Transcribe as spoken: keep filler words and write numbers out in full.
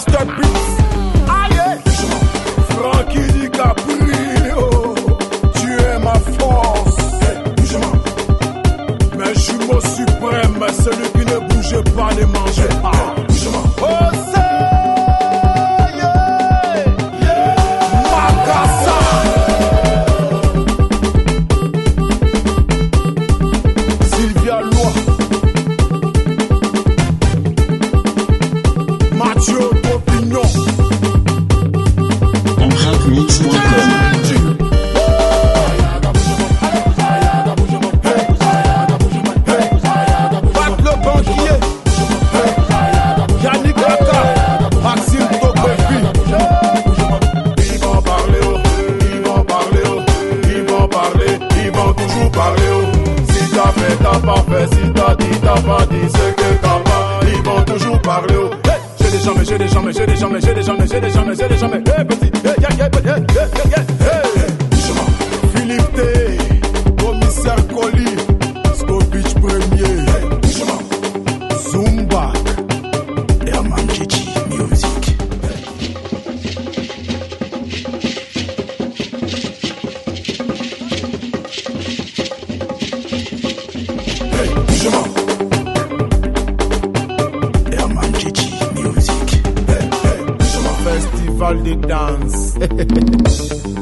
Master Beats. Aïe, Frankie DiCaprio, tu es ma force. Mais jumeau suprême, celui qui ne bouge pas, ne mange pas. Oh, Mix point com. Pat le banquier, Yannick Laka, Maxime Tokofi. Ils vont parler, oh, ils vont parler, oh, ils vont parler, ils vont toujours parler. Oh. Si t'as fait, t'as pas fait, si t'as dit, t'as pas dit ce que t'as pas, ils vont toujours parler. Oh. Hey, j'ai des jambes, j'ai des jambes, j'ai des jambes, j'ai des jambes, j'ai des jambes, j'ai des jambes. Hey, petit, hey, yeah, yeah, yeah, yeah, yeah, hey. Philippe T, commissaire Colli, Scopich premier, Zumba, Herman Chichi, music. Hey, justement, Herman Chichi, music. Hey, hey, justement, festival de danse.